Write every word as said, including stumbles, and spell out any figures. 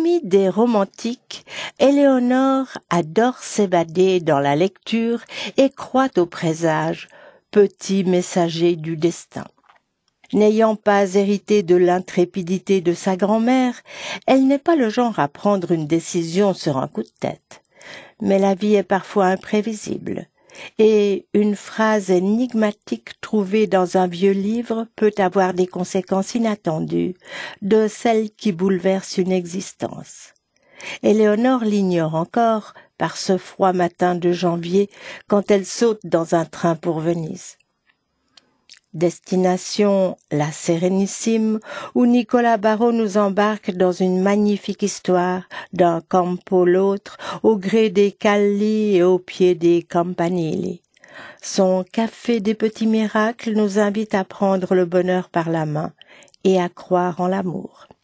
Amie des romantiques, Éléonore adore s'évader dans la lecture et croit au présage, petit messager du destin. N'ayant pas hérité de l'intrépidité de sa grand-mère, elle n'est pas le genre à prendre une décision sur un coup de tête. Mais la vie est parfois imprévisible, et une phrase énigmatique trouvée dans un vieux livre peut avoir des conséquences inattendues, de celles qui bouleversent une existence. Éléonore l'ignore encore par ce froid matin de janvier quand elle saute dans un train pour Venise. Destination La Sérénissime, où Nicolas Barrault nous embarque dans une magnifique histoire d'un campo l'autre, au gré des calli et au pied des campanili. Son Café des petits miracles nous invite à prendre le bonheur par la main et à croire en l'amour.